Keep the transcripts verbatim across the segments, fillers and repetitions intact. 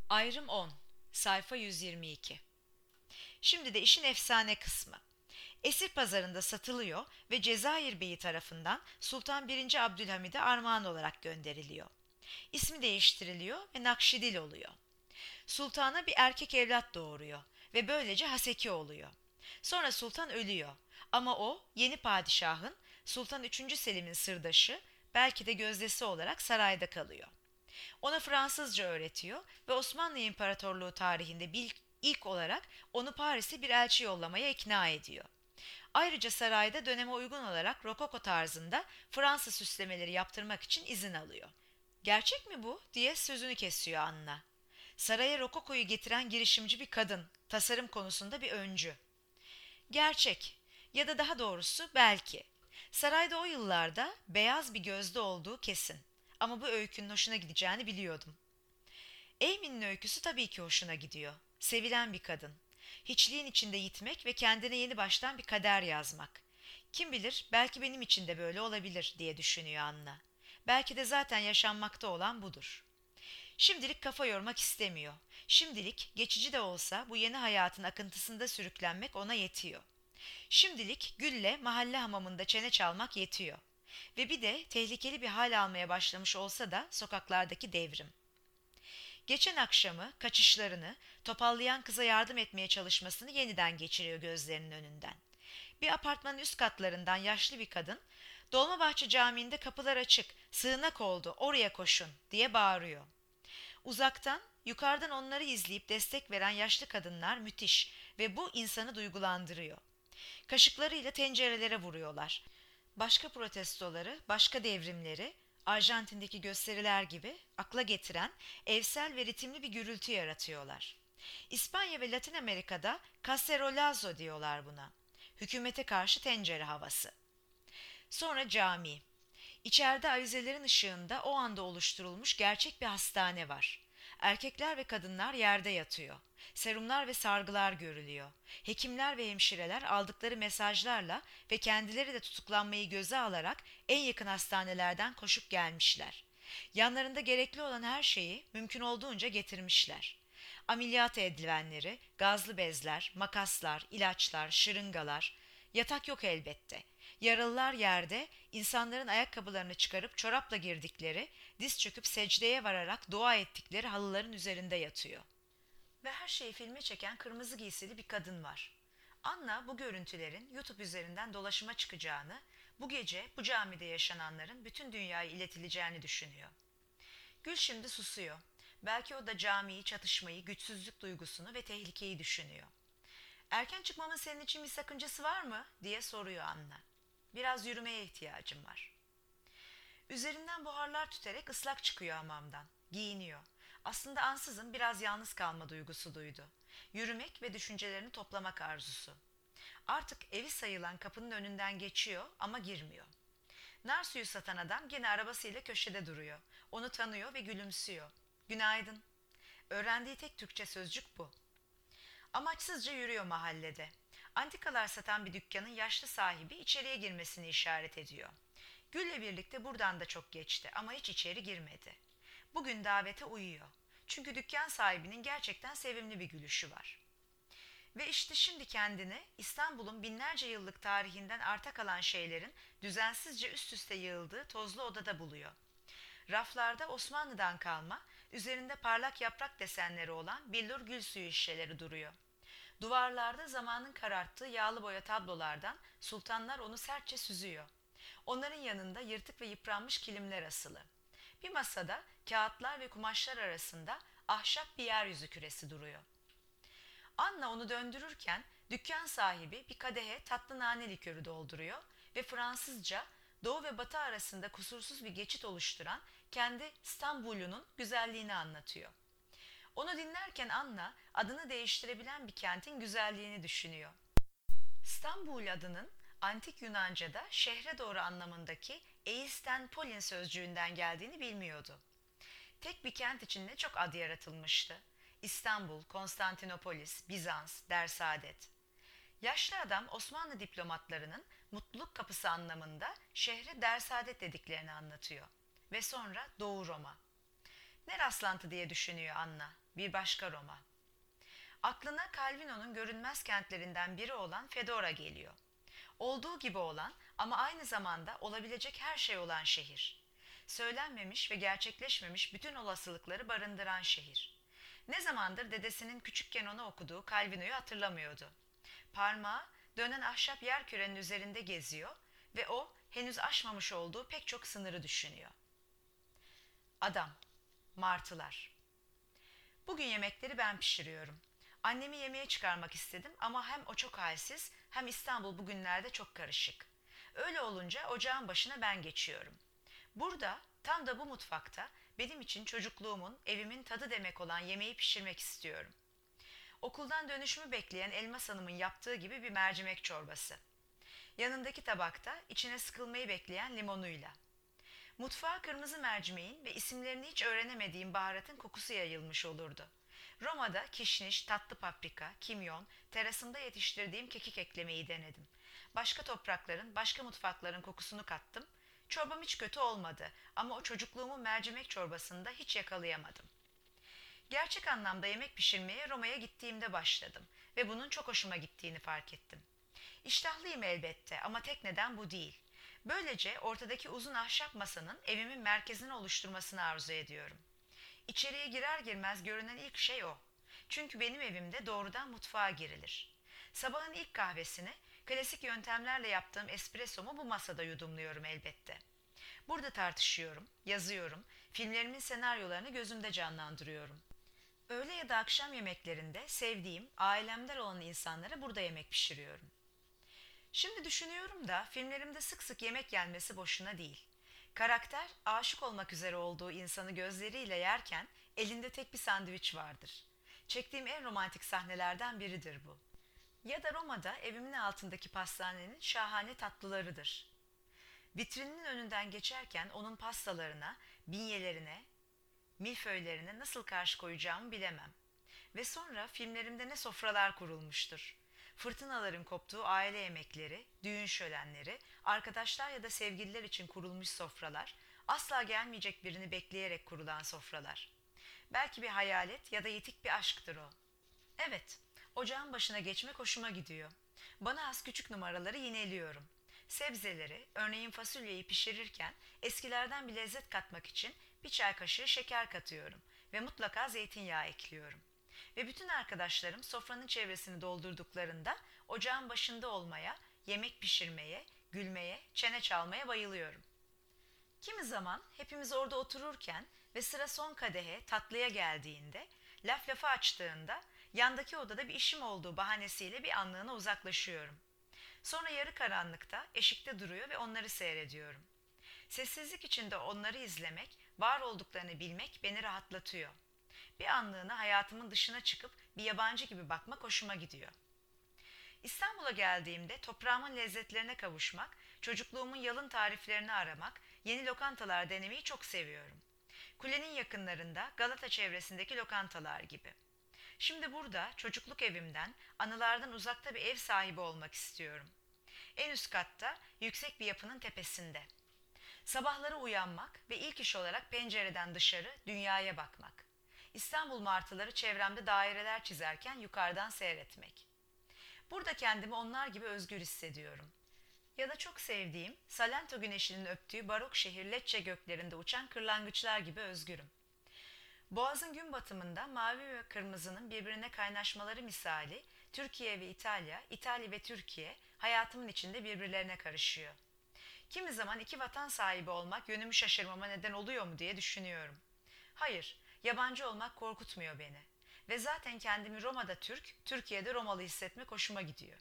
Ayrım on, sayfa yüz yirmi iki. Şimdi de işin efsane kısmı. Esir pazarında satılıyor ve Cezayir Beyi tarafından Sultan birinci. Abdülhamid'e armağan olarak gönderiliyor. İsmi değiştiriliyor ve Nakşidil oluyor. Sultana bir erkek evlat doğuruyor ve böylece Haseki oluyor. Sonra sultan ölüyor ama o yeni padişahın Sultan üçüncü. Selim'in sırdaşı, belki de gözdesi olarak sarayda kalıyor. Ona Fransızca öğretiyor ve Osmanlı İmparatorluğu tarihinde bil- ilk olarak onu Paris'e bir elçi yollamaya ikna ediyor. Ayrıca sarayda döneme uygun olarak rokoko tarzında Fransız süslemeleri yaptırmak için izin alıyor. Gerçek mi bu diye sözünü kesiyor Anna. Saraya rokokoyu getiren girişimci bir kadın, tasarım konusunda bir öncü. Gerçek, ya da daha doğrusu belki. Sarayda o yıllarda beyaz bir gözde olduğu kesin. Ama bu öykünün hoşuna gideceğini biliyordum. Amy'nin öyküsü tabii ki hoşuna gidiyor. Sevilen bir kadın. Hiçliğin içinde yitmek ve kendine yeni baştan bir kader yazmak. Kim bilir, belki benim için de böyle olabilir diye düşünüyor Anna. Belki de zaten yaşanmakta olan budur. Şimdilik kafa yormak istemiyor. Şimdilik geçici de olsa bu yeni hayatın akıntısında sürüklenmek ona yetiyor. Şimdilik Gül'le mahalle hamamında çene çalmak yetiyor. Ve bir de tehlikeli bir hal almaya başlamış olsa da sokaklardaki devrim. Geçen akşamı, kaçışlarını, topallayan kıza yardım etmeye çalışmasını yeniden geçiriyor gözlerinin önünden. Bir apartmanın üst katlarından yaşlı bir kadın, Dolmabahçe Camii'nde kapılar açık, sığınak oldu, oraya koşun diye bağırıyor. Uzaktan, yukarıdan onları izleyip destek veren yaşlı kadınlar müthiş ve bu insanı duygulandırıyor. Kaşıklarıyla tencerelere vuruyorlar. Başka protestoları, başka devrimleri, Arjantin'deki gösteriler gibi akla getiren evsel ve ritimli bir gürültü yaratıyorlar. İspanya ve Latin Amerika'da cacerolazo diyorlar buna. Hükümete karşı tencere havası. Sonra cami. İçeride avizelerin ışığında o anda oluşturulmuş gerçek bir hastane var. Erkekler ve kadınlar yerde yatıyor. Serumlar ve sargılar görülüyor. Hekimler ve hemşireler aldıkları mesajlarla ve kendileri de tutuklanmayı göze alarak en yakın hastanelerden koşup gelmişler. Yanlarında gerekli olan her şeyi mümkün olduğunca getirmişler. Ameliyat eldivenleri, gazlı bezler, makaslar, ilaçlar, şırıngalar. Yatak yok elbette. Yaralılar yerde, insanların ayakkabılarını çıkarıp çorapla girdikleri, diz çöküp secdeye vararak dua ettikleri halıların üzerinde yatıyor. Ve her şeyi filme çeken kırmızı giysili bir kadın var. Anna bu görüntülerin YouTube üzerinden dolaşıma çıkacağını, bu gece bu camide yaşananların bütün dünyaya iletileceğini düşünüyor. Gül şimdi susuyor. Belki o da camiyi, çatışmayı, güçsüzlük duygusunu ve tehlikeyi düşünüyor. Erken çıkmamın senin için bir sakıncası var mı diye soruyor Anna. Biraz yürümeye ihtiyacım var. Üzerinden buharlar tüterek ıslak çıkıyor hamamdan. Giyiniyor. Aslında ansızın biraz yalnız kalma duygusu duydu. Yürümek ve düşüncelerini toplamak arzusu. Artık evi sayılan kapının önünden geçiyor ama girmiyor. Nar suyu satan adam gene arabasıyla köşede duruyor. Onu tanıyor ve gülümsüyor. Günaydın. Öğrendiği tek Türkçe sözcük bu. Amaçsızca yürüyor mahallede. Antikalar satan bir dükkanın yaşlı sahibi içeriye girmesini işaret ediyor. Gül'le birlikte buradan da çok geçti ama hiç içeri girmedi. Bugün davete uyuyor. Çünkü dükkan sahibinin gerçekten sevimli bir gülüşü var. Ve işte şimdi kendini İstanbul'un binlerce yıllık tarihinden arta kalan şeylerin düzensizce üst üste yığıldığı tozlu odada buluyor. Raflarda Osmanlı'dan kalma, üzerinde parlak yaprak desenleri olan billur gül suyu şişeleri duruyor. Duvarlarda zamanın kararttığı yağlı boya tablolardan sultanlar onu sertçe süzüyor. Onların yanında yırtık ve yıpranmış kilimler asılı. Bir masada kağıtlar ve kumaşlar arasında ahşap bir yeryüzü küresi duruyor. Anna onu döndürürken dükkan sahibi bir kadehe tatlı nane likörü dolduruyor ve Fransızca doğu ve batı arasında kusursuz bir geçit oluşturan kendi İstanbul'unun güzelliğini anlatıyor. Onu dinlerken Anna adını değiştirebilen bir kentin güzelliğini düşünüyor. İstanbul adının antik Yunanca'da şehre doğru anlamındaki eisten polin sözcüğünden geldiğini bilmiyordu. Tek bir kent için ne çok ad yaratılmıştı. İstanbul, Konstantinopolis, Bizans, Dersaadet. Yaşlı adam Osmanlı diplomatlarının mutluluk kapısı anlamında şehre Dersaadet dediklerini anlatıyor. Ve sonra Doğu Roma. Ne rastlantı diye düşünüyor Anna. Bir başka Roma. Aklına Calvino'nun görünmez kentlerinden biri olan Fedora geliyor. Olduğu gibi olan ama aynı zamanda olabilecek her şey olan şehir. Söylenmemiş ve gerçekleşmemiş bütün olasılıkları barındıran şehir. Ne zamandır dedesinin küçükken ona okuduğu Calvino'yu hatırlamıyordu. Parmağı dönen ahşap yerkürenin üzerinde geziyor ve o henüz aşmamış olduğu pek çok sınırı düşünüyor. Adam, martılar. Bugün yemekleri ben pişiriyorum. Annemi yemeğe çıkarmak istedim ama hem o çok halsiz hem İstanbul bugünlerde çok karışık. Öyle olunca ocağın başına ben geçiyorum. Burada, tam da bu mutfakta benim için çocukluğumun, evimin tadı demek olan yemeği pişirmek istiyorum. Okuldan dönüşümü bekleyen Elmas Hanım'ın yaptığı gibi bir mercimek çorbası. Yanındaki tabakta içine sıkılmayı bekleyen limonuyla. Mutfağa kırmızı mercimeğin ve isimlerini hiç öğrenemediğim baharatın kokusu yayılmış olurdu. Roma'da kişniş, tatlı paprika, kimyon, terasımda yetiştirdiğim kekik eklemeyi denedim. Başka toprakların, başka mutfakların kokusunu kattım. Çorbam hiç kötü olmadı ama o çocukluğumun mercimek çorbasında hiç yakalayamadım. Gerçek anlamda yemek pişirmeye Roma'ya gittiğimde başladım ve bunun çok hoşuma gittiğini fark ettim. İştahlıyım elbette ama tek neden bu değil. Böylece ortadaki uzun ahşap masanın evimin merkezini oluşturmasını arzu ediyorum. İçeriye girer girmez görünen ilk şey o. Çünkü benim evimde doğrudan mutfağa girilir. Sabahın ilk kahvesini klasik yöntemlerle yaptığım espressomu bu masada yudumluyorum elbette. Burada tartışıyorum, yazıyorum, filmlerimin senaryolarını gözümde canlandırıyorum. Öğle ya da akşam yemeklerinde sevdiğim, ailemden olan insanlara burada yemek pişiriyorum. Şimdi düşünüyorum da filmlerimde sık sık yemek yenmesi boşuna değil. Karakter aşık olmak üzere olduğu insanı gözleriyle yerken elinde tek bir sandviç vardır. Çektiğim en romantik sahnelerden biridir bu. Ya da Roma'da evimin altındaki pastanenin şahane tatlılarıdır. Vitrinin önünden geçerken onun pastalarına, binyelerine, milföylerine nasıl karşı koyacağımı bilemem. Ve sonra filmlerimde ne sofralar kurulmuştur. Fırtınaların koptuğu aile yemekleri, düğün şölenleri, arkadaşlar ya da sevgililer için kurulmuş sofralar, asla gelmeyecek birini bekleyerek kurulan sofralar. Belki bir hayalet ya da yitik bir aşktır o. Evet, ocağın başına geçmek hoşuma gidiyor. Bana az küçük numaraları yineliyorum. Sebzeleri, örneğin fasulyeyi pişirirken eskilerden bir lezzet katmak için bir çay kaşığı şeker katıyorum ve mutlaka zeytinyağı ekliyorum. Ve bütün arkadaşlarım sofranın çevresini doldurduklarında ocağın başında olmaya, yemek pişirmeye, gülmeye, çene çalmaya bayılıyorum. Kimi zaman hepimiz orada otururken ve sıra son kadehe, tatlıya geldiğinde, laf lafı açtığında, yandaki odada bir işim olduğu bahanesiyle bir anlığına uzaklaşıyorum. Sonra yarı karanlıkta eşikte duruyor ve onları seyrediyorum. Sessizlik içinde onları izlemek, var olduklarını bilmek beni rahatlatıyor. Bir anlığına hayatımın dışına çıkıp bir yabancı gibi bakmak hoşuma gidiyor. İstanbul'a geldiğimde toprağımın lezzetlerine kavuşmak, çocukluğumun yalın tariflerini aramak, yeni lokantalar denemeyi çok seviyorum. Kulenin yakınlarında Galata çevresindeki lokantalar gibi. Şimdi burada çocukluk evimden, anılardan uzakta bir ev sahibi olmak istiyorum. En üst katta, yüksek bir yapının tepesinde. Sabahları uyanmak ve ilk iş olarak pencereden dışarı dünyaya bakmak. İstanbul martıları çevremde daireler çizerken yukarıdan seyretmek. Burada kendimi onlar gibi özgür hissediyorum. Ya da çok sevdiğim, Salento güneşinin öptüğü barok şehir Lecce göklerinde uçan kırlangıçlar gibi özgürüm. Boğaz'ın gün batımında mavi ve kırmızının birbirine kaynaşmaları misali Türkiye ve İtalya, İtalya ve Türkiye hayatımın içinde birbirlerine karışıyor. Kimi zaman iki vatan sahibi olmak yönümü şaşırmama neden oluyor mu diye düşünüyorum. Hayır, yabancı olmak korkutmuyor beni. Ve zaten kendimi Roma'da Türk, Türkiye'de Romalı hissetmek hoşuma gidiyor.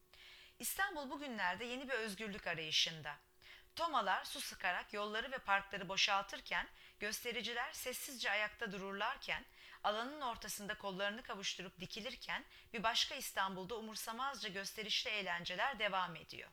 İstanbul bugünlerde yeni bir özgürlük arayışında. Tomalar su sıkarak yolları ve parkları boşaltırken, göstericiler sessizce ayakta dururlarken, alanın ortasında kollarını kavuşturup dikilirken bir başka İstanbul'da umursamazca gösterişli eğlenceler devam ediyor.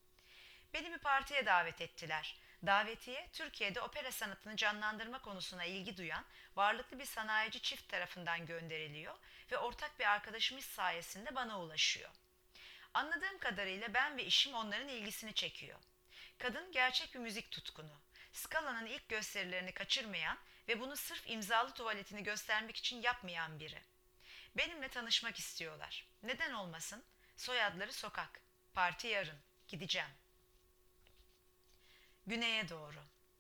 Beni bir partiye davet ettiler. Davetiye, Türkiye'de opera sanatını canlandırma konusuna ilgi duyan varlıklı bir sanayici çift tarafından gönderiliyor ve ortak bir arkadaşımız sayesinde bana ulaşıyor. Anladığım kadarıyla ben ve işim onların ilgisini çekiyor. Kadın gerçek bir müzik tutkunu. Scala'nın ilk gösterilerini kaçırmayan ve bunu sırf imzalı tuvaletini göstermek için yapmayan biri. Benimle tanışmak istiyorlar. Neden olmasın? Soyadları Sokak. Parti yarın. Gideceğim. Güneye doğru.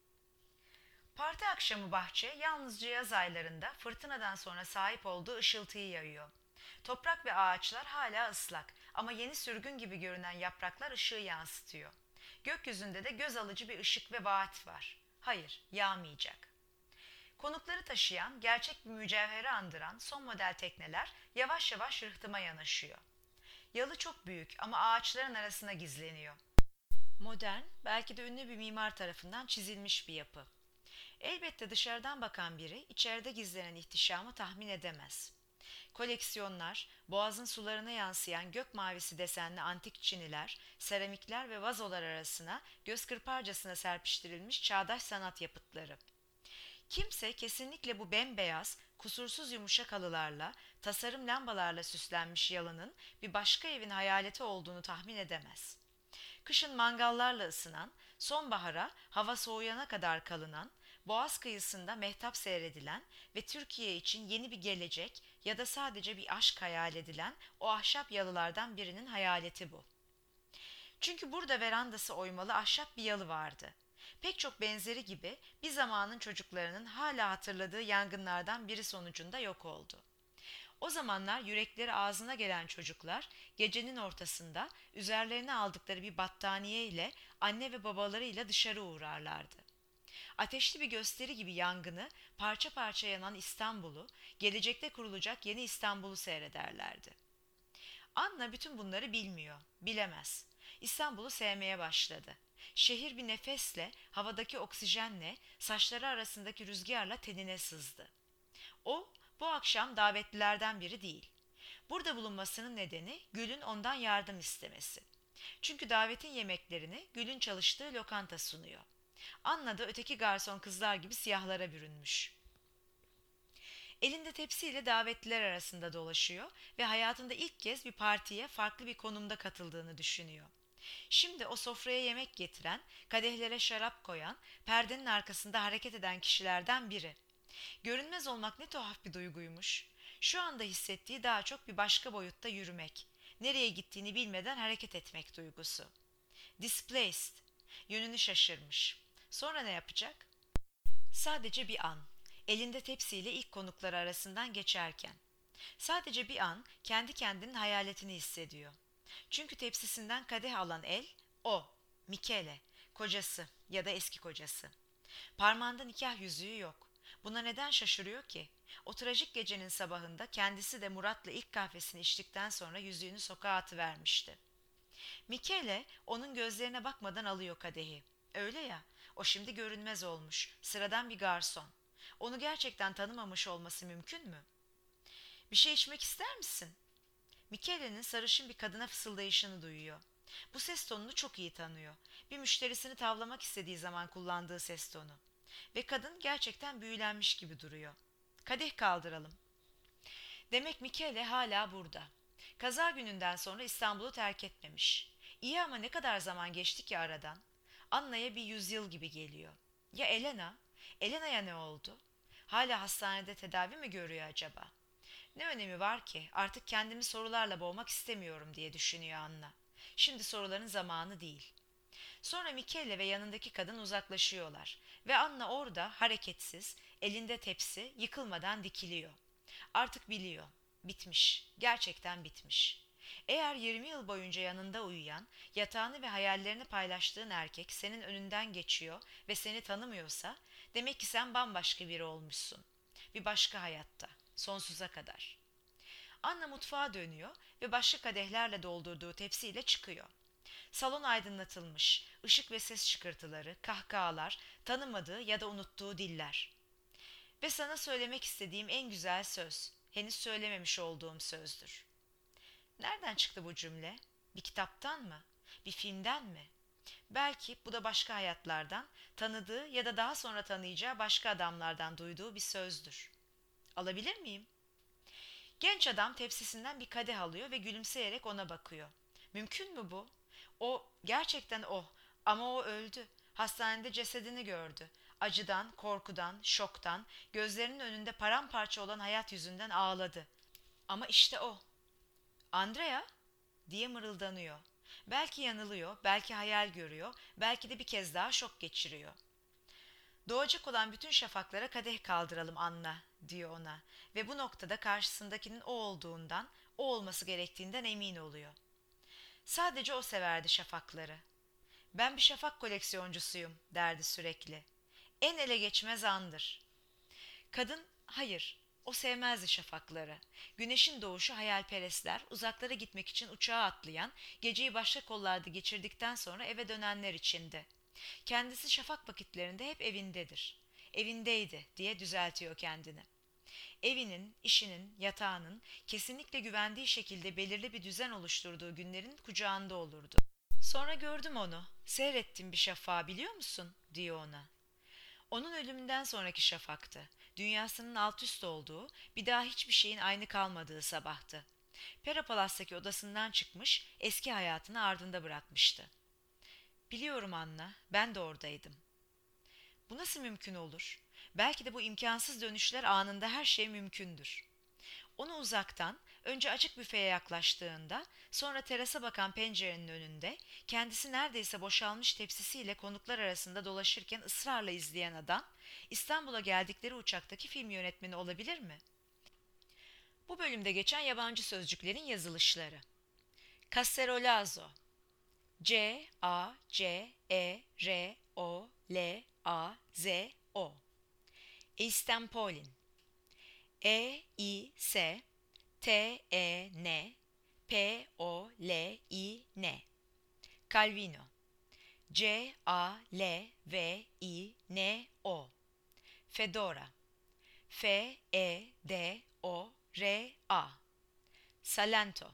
Parti akşamı bahçe yalnızca yaz aylarında fırtınadan sonra sahip olduğu ışıltıyı yayıyor. Toprak ve ağaçlar hala ıslak ama yeni sürgün gibi görünen yapraklar ışığı yansıtıyor. Gökyüzünde de göz alıcı bir ışık ve vaat var. Hayır, yağmayacak. Konukları taşıyan, gerçek bir mücevheri andıran son model tekneler yavaş yavaş rıhtıma yanaşıyor. Yalı çok büyük ama ağaçların arasına gizleniyor. Modern, belki de ünlü bir mimar tarafından çizilmiş bir yapı. Elbette dışarıdan bakan biri içeride gizlenen ihtişamı tahmin edemez. Koleksiyonlar, boğazın sularına yansıyan gök mavisi desenli antik çiniler, seramikler ve vazolar arasına göz kırparcasına serpiştirilmiş çağdaş sanat yapıtları. Kimse kesinlikle bu bembeyaz, kusursuz yumuşak halılarla, tasarım lambalarla süslenmiş yalının bir başka evin hayaleti olduğunu tahmin edemez. Kışın mangallarla ısınan, sonbahara hava soğuyana kadar kalınan, Boğaz kıyısında mehtap seyredilen ve Türkiye için yeni bir gelecek ya da sadece bir aşk hayal edilen o ahşap yalılardan birinin hayaleti bu. Çünkü burada verandası oymalı ahşap bir yalı vardı. Pek çok benzeri gibi bir zamanın çocuklarının hala hatırladığı yangınlardan biri sonucunda yok oldu. O zamanlar yürekleri ağzına gelen çocuklar gecenin ortasında üzerlerine aldıkları bir battaniye ile anne ve babalarıyla dışarı uğrarlardı. Ateşli bir gösteri gibi yangını, parça parça yanan İstanbul'u, gelecekte kurulacak yeni İstanbul'u seyrederlerdi. Anna bütün bunları bilmiyor, bilemez. İstanbul'u sevmeye başladı. Şehir bir nefesle, havadaki oksijenle, saçları arasındaki rüzgarla tenine sızdı. O, bu akşam davetlilerden biri değil. Burada bulunmasının nedeni Gül'ün ondan yardım istemesi. Çünkü davetin yemeklerini Gül'ün çalıştığı lokanta sunuyor. Anna da öteki garson kızlar gibi siyahlara bürünmüş. Elinde tepsiyle davetliler arasında dolaşıyor ve hayatında ilk kez bir partiye farklı bir konumda katıldığını düşünüyor. Şimdi o sofraya yemek getiren, kadehlere şarap koyan, perdenin arkasında hareket eden kişilerden biri. Görünmez olmak ne tuhaf bir duyguymuş. Şu anda hissettiği daha çok bir başka boyutta yürümek, nereye gittiğini bilmeden hareket etmek duygusu. Displaced, yönünü şaşırmış. Sonra ne yapacak? Sadece bir an, elinde tepsiyle ilk konukları arasından geçerken. Sadece bir an kendi kendinin hayaletini hissediyor. Çünkü tepsisinden kadeh alan el, o, Michele, kocası ya da eski kocası. Parmağında nikah yüzüğü yok. Buna neden şaşırıyor ki? O trajik gecenin sabahında kendisi de Murat'la ilk kahvesini içtikten sonra yüzüğünü sokağa atıvermişti. Michele onun gözlerine bakmadan alıyor kadehi. Öyle ya, o şimdi görünmez olmuş, sıradan bir garson. Onu gerçekten tanımamış olması mümkün mü? Bir şey içmek ister misin? Michele'nin sarışın bir kadına fısıldayışını duyuyor. Bu ses tonunu çok iyi tanıyor. Bir müşterisini tavlamak istediği zaman kullandığı ses tonu. Ve kadın gerçekten büyülenmiş gibi duruyor. Kadeh kaldıralım. Demek Michele hala burada. Kaza gününden sonra İstanbul'u terk etmemiş. İyi ama ne kadar zaman geçti ki aradan? Anna'ya bir yüzyıl gibi geliyor. Ya Elena? Elena'ya ne oldu? Hala hastanede tedavi mi görüyor acaba? Ne önemi var ki? Artık kendimi sorularla boğmak istemiyorum diye düşünüyor Anna. Şimdi soruların zamanı değil. Sonra Michele ve yanındaki kadın uzaklaşıyorlar ve Anna orada hareketsiz, elinde tepsi, yıkılmadan dikiliyor. Artık biliyor. Bitmiş. Gerçekten bitmiş. Eğer yirmi yıl boyunca yanında uyuyan, yatağını ve hayallerini paylaştığın erkek senin önünden geçiyor ve seni tanımıyorsa, demek ki sen bambaşka biri olmuşsun. Bir başka hayatta, sonsuza kadar. Anna mutfağa dönüyor ve başka kadehlerle doldurduğu tepsiyle çıkıyor. Salon aydınlatılmış, ışık ve ses çıkırtıları, kahkahalar, tanımadığı ya da unuttuğu diller. Ve sana söylemek istediğim en güzel söz, henüz söylememiş olduğum sözdür. Nereden çıktı bu cümle? Bir kitaptan mı? Bir filmden mi? Belki bu da başka hayatlardan, tanıdığı ya da daha sonra tanıyacağı başka adamlardan duyduğu bir sözdür. Alabilir miyim? Genç adam tepsisinden bir kadeh alıyor ve gülümseyerek ona bakıyor. Mümkün mü bu? O, gerçekten o. Ama o öldü. Hastanede cesedini gördü. Acıdan, korkudan, şoktan, gözlerinin önünde paramparça olan hayat yüzünden ağladı. Ama işte o. Andrea diye mırıldanıyor. Belki yanılıyor, belki hayal görüyor, belki de bir kez daha şok geçiriyor. Doğacak olan bütün şafaklara kadeh kaldıralım Anna, diyor ona ve bu noktada karşısındakinin o olduğundan, o olması gerektiğinden emin oluyor. Sadece o severdi şafakları. Ben bir şafak koleksiyoncusuyum, derdi sürekli. En ele geçmez andır. Kadın, hayır, o sevmezdi şafakları. Güneşin doğuşu hayalperestler, uzaklara gitmek için uçağa atlayan, geceyi başka kollarda geçirdikten sonra eve dönenler içindi. Kendisi şafak vakitlerinde hep evindedir. Evindeydi diye düzeltiyor kendini. Evinin, işinin, yatağının kesinlikle güvendiği şekilde belirli bir düzen oluşturduğu günlerin kucağında olurdu. Sonra gördüm onu. Seyrettim bir şafağı biliyor musun? Diyor ona. Onun ölümünden sonraki şafaktı. Dünyasının alt üst olduğu, bir daha hiçbir şeyin aynı kalmadığı sabahtı. Pera Palas'taki odasından çıkmış, eski hayatını ardında bırakmıştı. Biliyorum Anna, ben de oradaydım. Bu nasıl mümkün olur? Belki de bu imkansız dönüşler anında her şey mümkündür. Onu uzaktan, önce açık büfeye yaklaştığında, sonra terasa bakan pencerenin önünde, kendisi neredeyse boşalmış tepsisiyle konuklar arasında dolaşırken ısrarla izleyen adam, İstanbul'a geldikleri uçaktaki film yönetmeni olabilir mi? Bu bölümde geçen yabancı sözcüklerin yazılışları. Cacerolazo, C A C E R O L A Z O. Eistempolin, E I S T E N P O L I N. Calvino, C A L V I N O. Fedora, F E D O R A. Salento,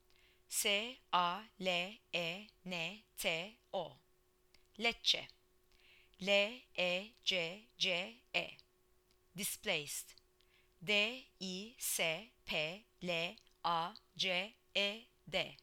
S A L E N T O. Lecce, L E C C E. Displaced, D I S P L A C E D.